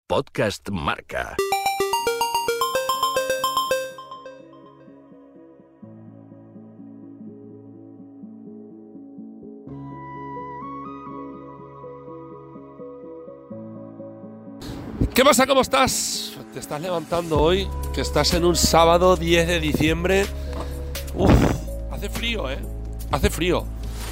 Podcast Marca. ¿Qué pasa? ¿Cómo estás? Te estás levantando hoy, que estás en un sábado 10 de diciembre. Hace frío, Hace frío.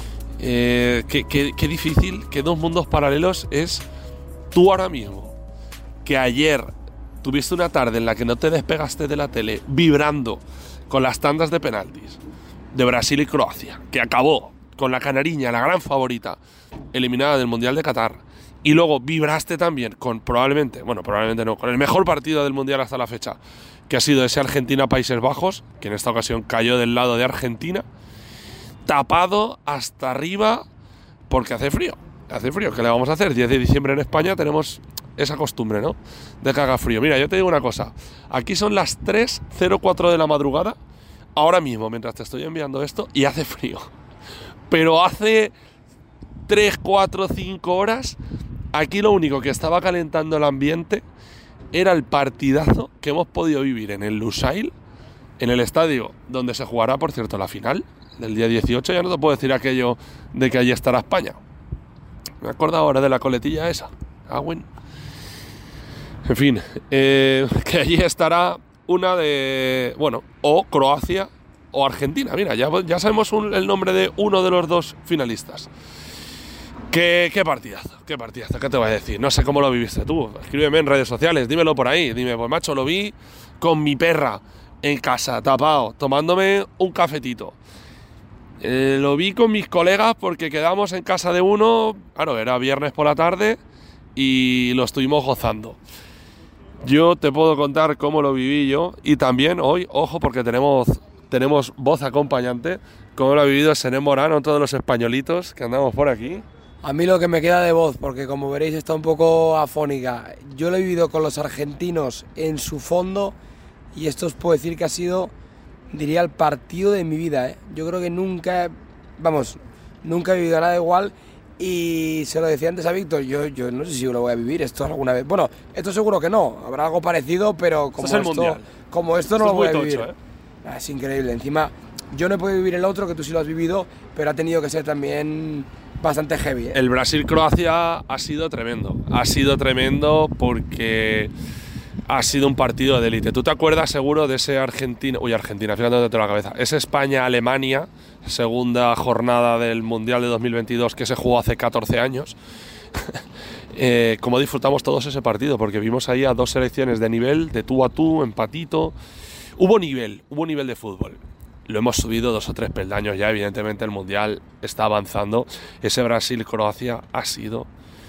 Qué difícil, qué dos mundos paralelos es tú ahora mismo, que ayer tuviste una tarde en la que no te despegaste de la tele vibrando con las tandas de penaltis de Brasil y Croacia, que acabó con la canariña, la gran favorita, eliminada del Mundial de Qatar, y luego vibraste también con con el mejor partido del Mundial hasta la fecha, que ha sido ese Argentina-Países Bajos, que en esta ocasión cayó del lado de Argentina, tapado hasta arriba porque hace frío. Hace frío, ¿qué le vamos a hacer? 10 de diciembre en España tenemos esa costumbre, ¿no? De que haga frío. Mira, yo te digo una cosa. Aquí son las 3:04 de la madrugada, ahora mismo, mientras te estoy enviando esto, y hace frío. Pero hace 3, 4, 5 horas, aquí lo único que estaba calentando el ambiente era el partidazo que hemos podido vivir en el Lusail, en el estadio donde se jugará, por cierto, la final del día 18. Ya no te puedo decir aquello de que allí estará España. Me acuerdo ahora de la coletilla esa. En fin, que allí estará una de... o Croacia o Argentina. Mira, ya sabemos el nombre de uno de los dos finalistas. ¿Qué partidazo? ¿Qué te voy a decir? No sé cómo lo viviste tú. Escríbeme en redes sociales, dímelo por ahí. Dime, pues macho, lo vi con mi perra en casa, tapado, tomándome un cafetito. Lo vi con mis colegas porque quedamos en casa de uno, claro, era viernes por la tarde y lo estuvimos gozando. Yo te puedo contar cómo lo viví yo, y también hoy, ojo, porque tenemos voz acompañante, cómo lo ha vivido Senén Morano, todos los españolitos que andamos por aquí. A mí lo que me queda de voz, porque como veréis está un poco afónica, yo lo he vivido con los argentinos en su fondo, y esto os puedo decir que ha sido, diría, el partido de mi vida, Yo creo que nunca he vivido nada igual, y se lo decía antes a Víctor, yo no sé si lo voy a vivir esto alguna vez. Bueno, esto seguro que no, habrá algo parecido, pero como esto no lo voy a vivir. Tocho, Es increíble. Encima, yo no he podido vivir el otro, que tú sí lo has vivido, pero ha tenido que ser también bastante heavy, El Brasil-Croacia ha sido tremendo porque ha sido un partido de élite. ¿Tú te acuerdas seguro de ese Argentina, fíjate dónde te la cabeza, ese España-Alemania, segunda jornada del Mundial de 2022 que se jugó hace 14 años? Cómo disfrutamos todos ese partido, porque vimos ahí a dos selecciones de nivel, de tú a tú, empatito. Hubo nivel de fútbol. Lo hemos subido 2 o 3 peldaños ya, evidentemente el Mundial está avanzando. Ese Brasil-Croacia ha sido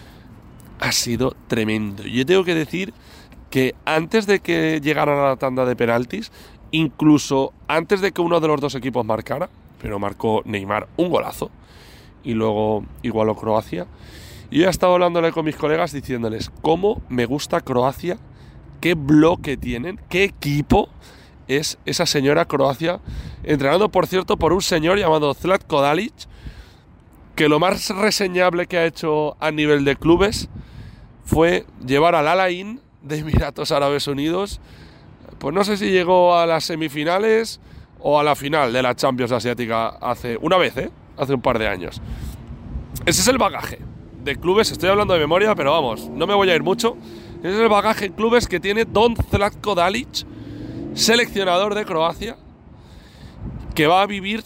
tremendo. Yo tengo que decir que antes de que llegaran a la tanda de penaltis, incluso antes de que uno de los dos equipos marcara, pero marcó Neymar un golazo y luego igualó Croacia, yo ya estaba hablándole con mis colegas diciéndoles cómo me gusta Croacia, qué bloque tienen, qué equipo es esa señora Croacia, entrenado, por cierto, por un señor llamado Zlatko Dalic, que lo más reseñable que ha hecho a nivel de clubes fue llevar al Al-Ain de Emiratos Árabes Unidos, pues no sé si llegó a las semifinales o a la final de la Champions Asiática hace un par de años. Ese es el bagaje de clubes, estoy hablando de memoria, pero vamos, no me voy a ir mucho. Ese es el bagaje en clubes que tiene Don Zlatko Dalic, seleccionador de Croacia, que va a vivir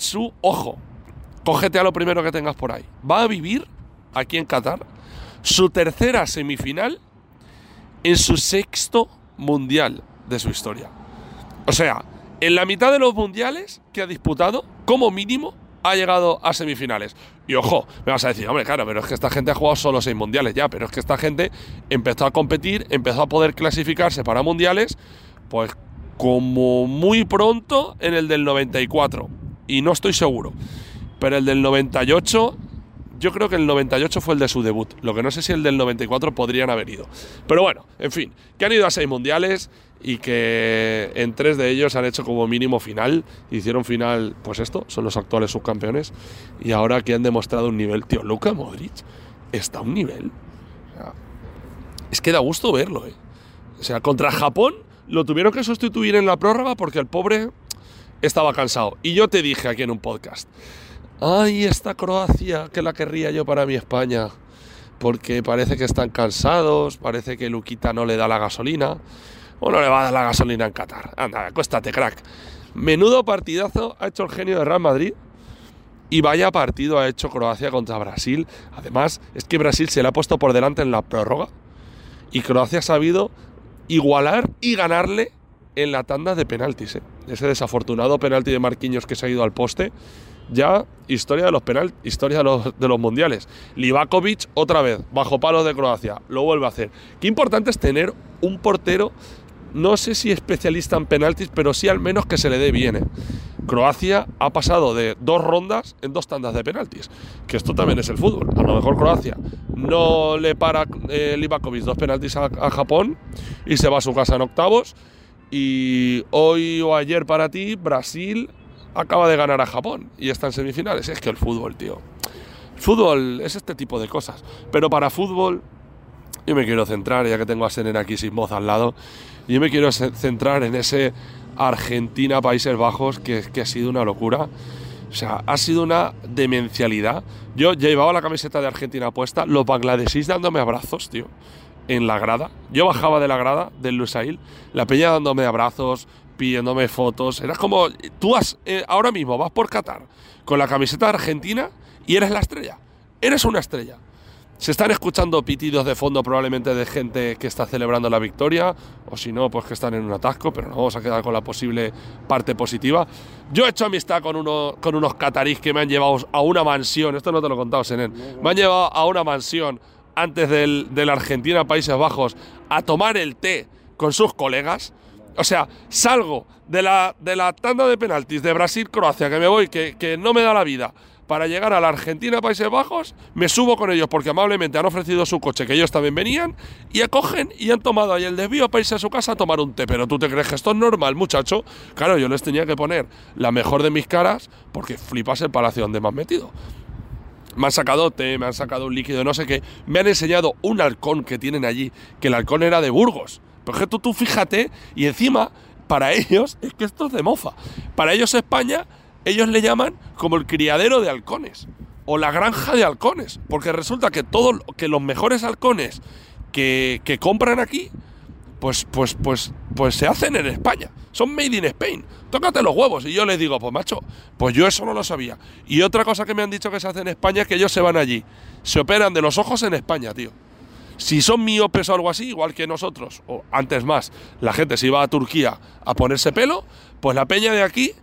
cógete a lo primero que tengas por ahí, va a vivir aquí en Qatar su tercera semifinal en su 6º mundial de su historia. O sea, en la mitad de los mundiales que ha disputado, como mínimo, ha llegado a semifinales. Y ojo, me vas a decir, hombre, claro, pero es que esta gente ha jugado solo 6 mundiales ya, pero es que esta gente empezó a competir, empezó a poder clasificarse para mundiales, pues como muy pronto en el del 94. Y no estoy seguro, pero el del 98... Yo creo que el 98 fue el de su debut. Lo que no sé si el del 94 podrían haber ido. Pero bueno, en fin, que han ido a 6 mundiales y que en 3 de ellos han hecho como mínimo final. Hicieron final, pues esto, son los actuales subcampeones. Y ahora que han demostrado un nivel, tío, Luka Modric está a un nivel. O sea, es que da gusto verlo, O sea, contra Japón lo tuvieron que sustituir en la prórroga porque el pobre estaba cansado. Y yo te dije aquí en un podcast, ay, esta Croacia que la querría yo para mi España, porque parece que están cansados, parece que Luquita no le da la gasolina, o no le va a dar la gasolina en Qatar. Anda, acuéstate, crack. Menudo partidazo ha hecho el genio de Real Madrid, y vaya partido ha hecho Croacia contra Brasil. Además, es que Brasil se le ha puesto por delante en la prórroga, y Croacia ha sabido igualar y ganarle en la tanda de penaltis. Ese desafortunado penalti de Marquinhos que se ha ido al poste, ya historia de los penaltis, historia de los mundiales. Livakovic otra vez, bajo palos de Croacia, lo vuelve a hacer. Qué importante es tener un portero, no sé si especialista en penaltis, pero sí al menos que se le dé bien. Croacia ha pasado de 2 rondas en 2 tandas de penaltis, que esto también es el fútbol. A lo mejor Croacia no le para Livakovic 2 penaltis a Japón y se va a su casa en octavos, y hoy o ayer para ti Brasil acaba de ganar a Japón y está en semifinales. Es que el fútbol, tío, el fútbol es este tipo de cosas. Pero para fútbol yo me quiero centrar, ya que tengo a Senen aquí sin voz al lado, yo me quiero centrar en ese Argentina-Países Bajos que ha sido una locura. O sea, ha sido una demencialidad. Yo llevaba la camiseta de Argentina puesta, los bangladesíes dándome abrazos, tío, en la grada. Yo bajaba de la grada del Lusail, la peña dándome abrazos, pidiéndome fotos. Era como, tú ahora mismo vas por Qatar con la camiseta de Argentina y eres la estrella. Eres una estrella. Se están escuchando pitidos de fondo probablemente de gente que está celebrando la victoria, o si no, pues que están en un atasco, pero nos vamos a quedar con la posible parte positiva. Yo he hecho amistad con unos catarís que me han llevado a una mansión, esto no te lo he contado, Senen, me han llevado a una mansión antes del Argentina Países Bajos a tomar el té con sus colegas. O sea, salgo de la tanda de penaltis de Brasil-Croacia, que me voy, que no me da la vida, para llegar a la Argentina Países Bajos, me subo con ellos porque amablemente han ofrecido su coche, que ellos también venían, y acogen y han tomado ahí el desvío para irse a su casa a tomar un té. Pero ¿tú te crees que esto es normal, muchacho? Claro, yo les tenía que poner la mejor de mis caras porque flipas el palacio donde me han metido. Me han sacado té, me han sacado un líquido, no sé qué. Me han enseñado un halcón que tienen allí, que el halcón era de Burgos. Pero es que tú fíjate, y encima, para ellos, es que esto es de mofa. Para ellos España, ellos le llaman como el criadero de halcones, o la granja de halcones, porque resulta que los mejores halcones que compran aquí, pues se hacen en España. Son made in Spain. Tócate los huevos. Y yo les digo, pues macho, pues yo eso no lo sabía. Y otra cosa que me han dicho que se hace en España es que ellos se van allí, se operan de los ojos en España, tío. Si son miopes o algo así, igual que nosotros, o antes más, la gente se iba a Turquía a ponerse pelo, pues la peña de aquí,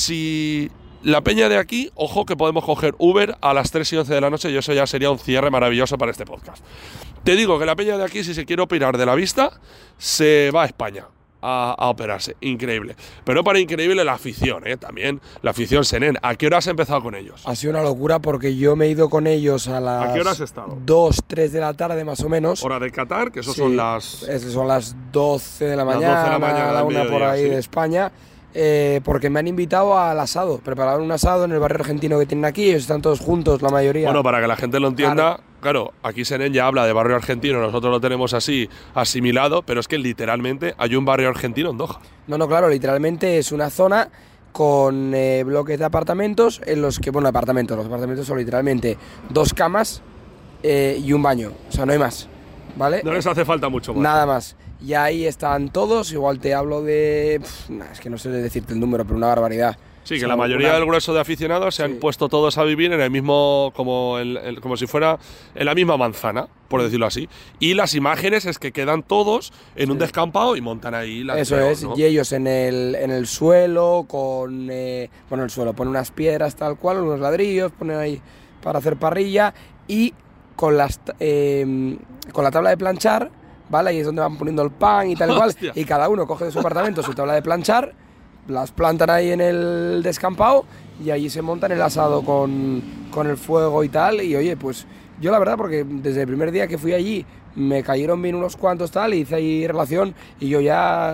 ojo que podemos coger Uber a las 3 y 11 de la noche, y eso ya sería un cierre maravilloso para este podcast. Te digo que la peña de aquí, si se quiere operar de la vista, se va a España a operarse. Increíble. Pero para increíble la afición, también. La afición, Senen. ¿A qué hora has empezado con ellos? Ha sido una locura porque yo me he ido con ellos a las... ¿A qué hora has estado? 2, 3 de la tarde más o menos. Hora de Qatar, que eso sí, son son las 12 de la mañana, la 1 por ahí, sí, de España. Porque me han invitado al asado. Prepararon un asado en el barrio argentino que tienen aquí. Ellos están todos juntos, la mayoría. Bueno, para que la gente lo entienda, claro, aquí Senen ya habla de barrio argentino, nosotros lo tenemos así asimilado, pero es que literalmente hay un barrio argentino en Doha. No, claro, literalmente es una zona con bloques de apartamentos en los que, los apartamentos son literalmente 2 camas y un baño. O sea, no hay más, ¿vale? No les hace falta mucho más. Nada más. Y ahí están todos, igual te hablo de... es que no sé decirte el número, pero una barbaridad. Sí, que la mayoría del grueso de aficionados se han puesto todos a vivir en el mismo, como si fuera en la misma manzana, por decirlo así. Y las imágenes es que quedan todos en un descampado y montan ahí la... Eso es, ¿no? Y ellos en el suelo, el suelo, ponen unas piedras tal cual, unos ladrillos, ponen ahí para hacer parrilla, y con la tabla de planchar, ¿vale? Ahí es donde van poniendo el pan y tal y cual, y cada uno coge de su apartamento su tabla de planchar, las plantan ahí en el descampado y allí se montan el asado con el fuego y tal. Y oye, pues yo la verdad, porque desde el primer día que fui allí me cayeron bien unos cuantos tal, y hice ahí relación, y yo ya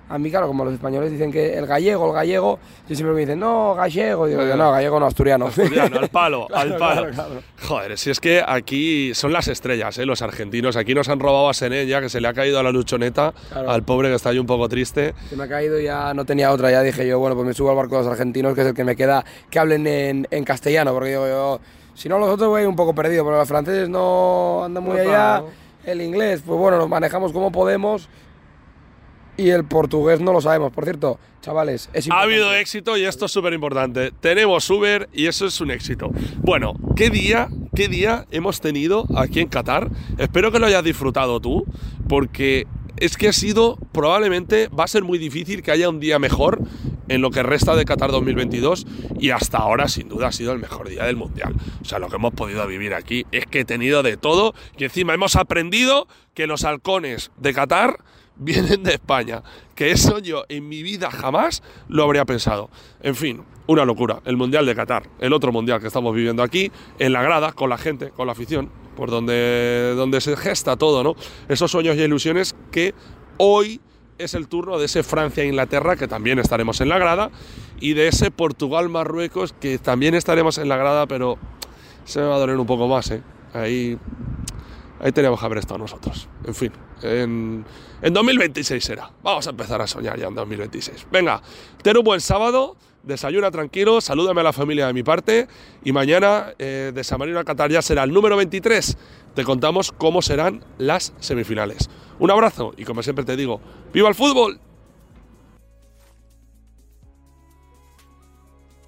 A mí, claro, como los españoles dicen que el gallego, yo siempre me dicen, no, gallego. Digo, no, gallego no, asturiano. Asturiano, al palo, Claro, al palo. claro. Joder, si es que aquí son las estrellas, los argentinos. Aquí nos han robado a Sené ya, que se le ha caído a la luchoneta, Claro. al pobre que está ahí un poco triste. Se me ha caído y ya no tenía otra. Ya dije yo, bueno, pues me subo al barco de los argentinos, que es el que me queda que hablen en castellano. Porque digo yo, si no, los otros voy a ir un poco perdido. Pero los franceses no andan muy allá. El inglés, pues bueno, nos manejamos como podemos. Y el portugués no lo sabemos. Por cierto, chavales, es Ha importante. habido éxito y esto es súper importante. Tenemos Uber y eso es un éxito. Bueno, ¿qué día hemos tenido aquí en Qatar? Espero que lo hayas disfrutado tú, porque es que probablemente va a ser muy difícil que haya un día mejor en lo que resta de Qatar 2022 y hasta ahora sin duda ha sido el mejor día del Mundial. O sea, lo que hemos podido vivir aquí es que he tenido de todo y encima hemos aprendido que los halcones de Qatar vienen de España, que eso yo en mi vida jamás lo habría pensado. En fin, una locura, el Mundial de Qatar, el otro Mundial que estamos viviendo aquí, en la grada, con la gente, con la afición, por donde se gesta todo, ¿no? Esos sueños y ilusiones que hoy es el turno de ese Francia-Inglaterra, que también estaremos en la grada, y de ese Portugal-Marruecos, que también estaremos en la grada, pero se me va a doler un poco más, ¿eh? Ahí teníamos que haber estado nosotros. En fin, en 2026 será. Vamos a empezar a soñar ya en 2026. Venga, ten un buen sábado, desayuna tranquilo, salúdame a la familia de mi parte y mañana de San Marino a Qatar ya será el número 23. Te contamos cómo serán las semifinales. Un abrazo y como siempre te digo, ¡viva el fútbol!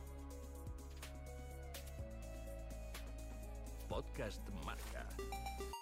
Podcast Marca.